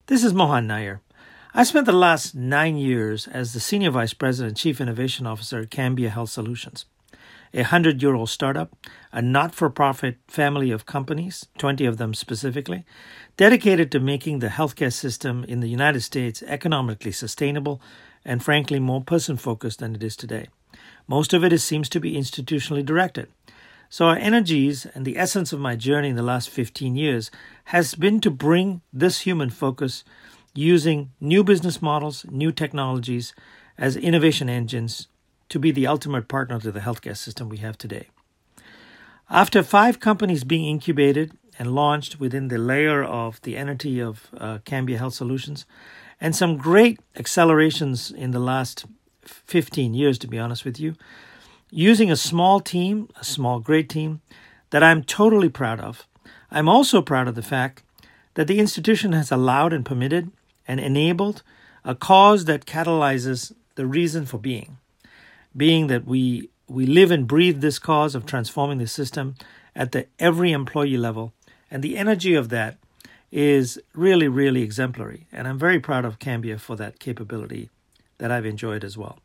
This is Mohan Nair. I spent the last 9 years as the Senior Vice President and Chief Innovation Officer at Cambia Health Solutions, a 100-year-old startup, a not-for-profit family of companies, 20 of them specifically, dedicated to making the healthcare system in the United States economically sustainable and, frankly, more person-focused than it is today. Most of it seems to be institutionally directed. So our energies and the essence of my journey in the last 15 years has been to bring this human focus using new business models, new technologies as innovation engines to be the ultimate partner to the healthcare system we have today. After 5 companies being incubated and launched within the layer of the entity of Cambia Health Solutions, and some great accelerations in the last 15 years, to be honest with you, using a small team, a small great team, that I'm totally proud of. I'm also proud of the fact that the institution has allowed and permitted and enabled a cause that catalyzes the reason for being that we live and breathe this cause of transforming the system at the every employee level, and the energy of that is really, really exemplary. And I'm very proud of Cambia for that capability that I've enjoyed as well.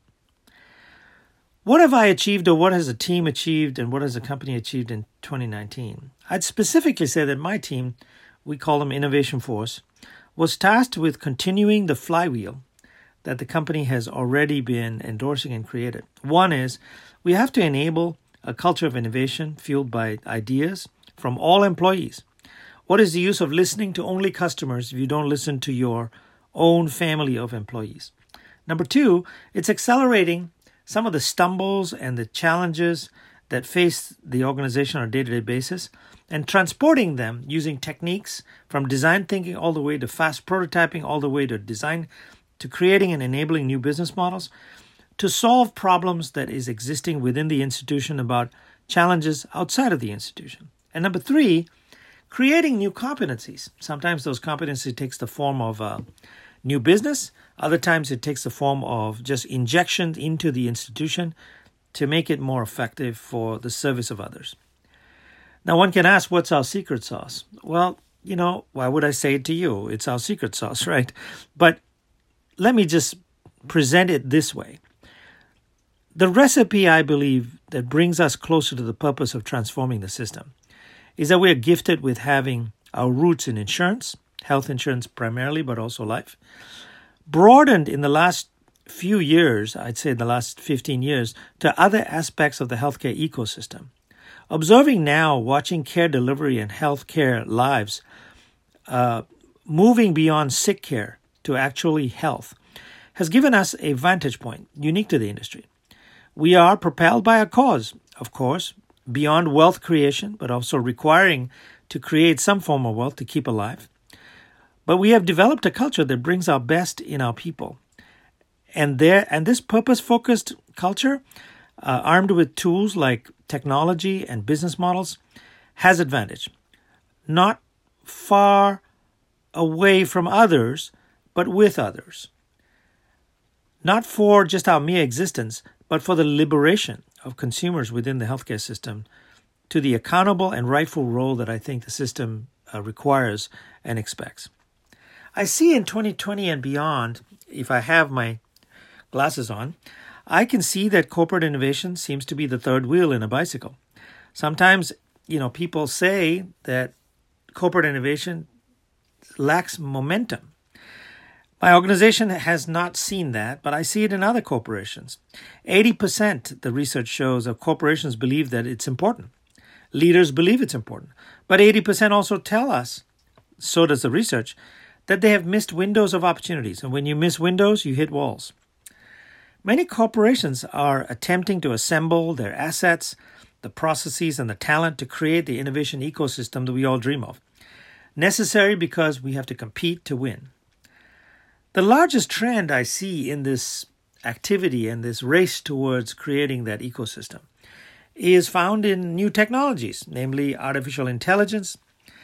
What have I achieved, or what has the team achieved, and what has the company achieved in 2019? I'd specifically say that my team, we call them Innovation Force, was tasked with continuing the flywheel that the company has already been endorsing and created. One is we have to enable a culture of innovation fueled by ideas from all employees. What is the use of listening to only customers if you don't listen to your own family of employees? Number 2, it's accelerating some of the stumbles and the challenges that face the organization on a day-to-day basis and transporting them using techniques from design thinking all the way to fast prototyping, all the way to design, to creating and enabling new business models, to solve problems that is existing within the institution about challenges outside of the institution. And number 3, creating new competencies. Sometimes those competencies takes the form of new business. Other times it takes the form of just injections into the institution to make it more effective for the service of others. Now one can ask, what's our secret sauce? Well, why would I say it to you? It's our secret sauce, right? But let me just present it this way. The recipe, I believe, that brings us closer to the purpose of transforming the system is that we are gifted with having our roots in insurance, health insurance primarily, but also life, broadened in the last few years, I'd say the last 15 years, to other aspects of the healthcare ecosystem. Observing now, watching care delivery and healthcare lives moving beyond sick care to actually health has given us a vantage point unique to the industry. We are propelled by a cause, of course, beyond wealth creation, but also requiring to create some form of wealth to keep alive. But we have developed a culture that brings our best in our people. And this purpose-focused culture, armed with tools like technology and business models, has advantage. Not far away from others, but with others. Not for just our mere existence, but for the liberation of consumers within the healthcare system to the accountable and rightful role that I think the system requires and expects. I see in 2020 and beyond, if I have my glasses on, I can see that corporate innovation seems to be the third wheel in a bicycle. Sometimes, people say that corporate innovation lacks momentum. My organization has not seen that, but I see it in other corporations. 80%, the research shows, of corporations believe that it's important. Leaders believe it's important. But 80% also tell us, so does the research, that they have missed windows of opportunities. And when you miss windows, you hit walls. Many corporations are attempting to assemble their assets, the processes, and the talent to create the innovation ecosystem that we all dream of. Necessary because we have to compete to win. The largest trend I see in this activity and this race towards creating that ecosystem is found in new technologies, namely artificial intelligence,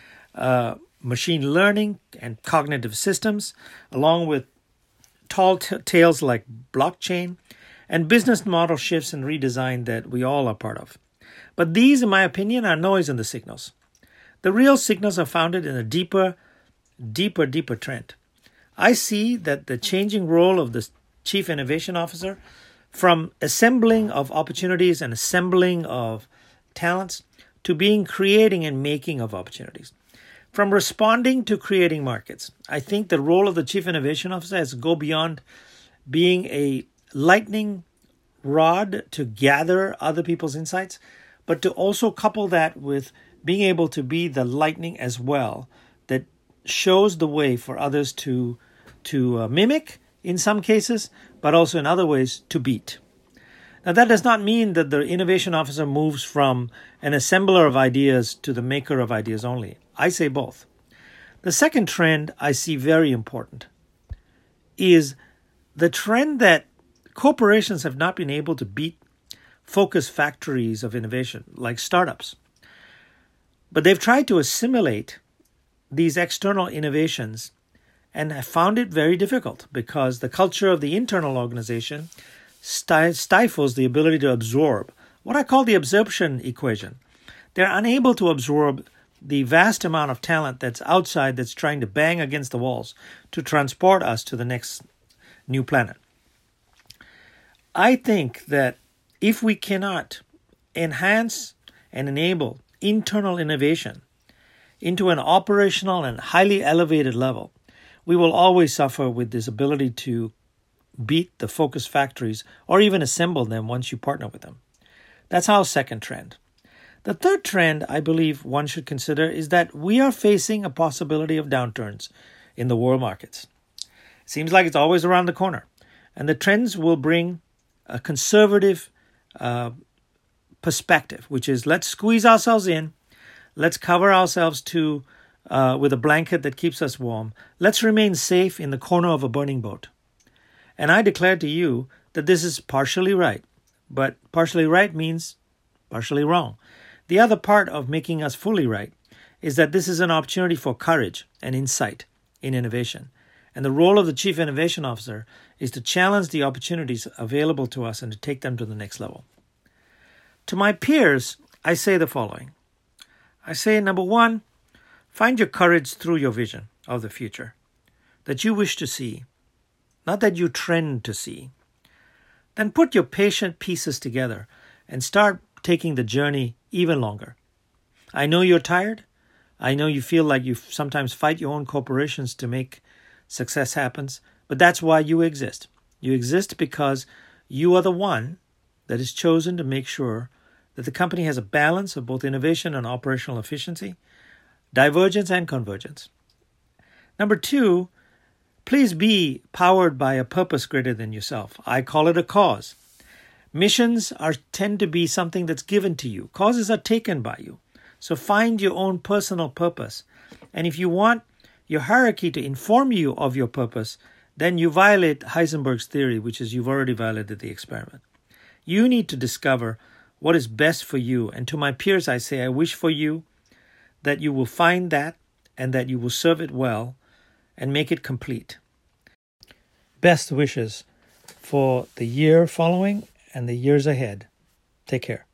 machine learning, and cognitive systems, along with tall tales like blockchain and business model shifts and redesign that we all are part of. But these, in my opinion, are noise in the signals. The real signals are founded in a deeper trend. I see that the changing role of the Chief Innovation Officer from assembling of opportunities and assembling of talents to being creating and making of opportunities. From responding to creating markets. I think the role of the Chief Innovation Officer has to go beyond being a lightning rod to gather other people's insights, but to also couple that with being able to be the lightning as well that shows the way for others to mimic in some cases, but also in other ways to beat. Now, that does not mean that the innovation officer moves from an assembler of ideas to the maker of ideas only. I say both. The second trend I see very important is the trend that corporations have not been able to beat focus factories of innovation like startups. But they've tried to assimilate these external innovations and have found it very difficult because the culture of the internal organization stifles the ability to absorb what I call the absorption equation. They're unable to absorb the vast amount of talent that's outside that's trying to bang against the walls to transport us to the next new planet. I think that if we cannot enhance and enable internal innovation into an operational and highly elevated level, we will always suffer with this ability to beat the focus factories or even assemble them once you partner with them. That's our second trend. The third trend I believe one should consider is that we are facing a possibility of downturns in the world markets. It seems like it's always around the corner. And the trends will bring a conservative perspective, which is let's squeeze ourselves in, let's cover ourselves with a blanket that keeps us warm, let's remain safe in the corner of a burning boat. And I declare to you that this is partially right, but partially right means partially wrong. The other part of making us fully right is that this is an opportunity for courage and insight in innovation. And the role of the Chief Innovation Officer is to challenge the opportunities available to us and to take them to the next level. To my peers, I say the following. I say, number one, find your courage through your vision of the future that you wish to see, not that you trend to see. Then put your patient pieces together and start taking the journey even longer. I know you're tired. I know you feel like you sometimes fight your own corporations to make success happen, but that's why you exist. You exist because you are the one that is chosen to make sure that the company has a balance of both innovation and operational efficiency, divergence and convergence. Number two, please be powered by a purpose greater than yourself. I call it a cause. Missions tend to be something that's given to you. Causes are taken by you. So find your own personal purpose. And if you want your hierarchy to inform you of your purpose, then you violate Heisenberg's theory, which is you've already violated the experiment. You need to discover what is best for you. And to my peers, I say, I wish for you that you will find that and that you will serve it well and make it complete. Best wishes for the year following and the years ahead. Take care.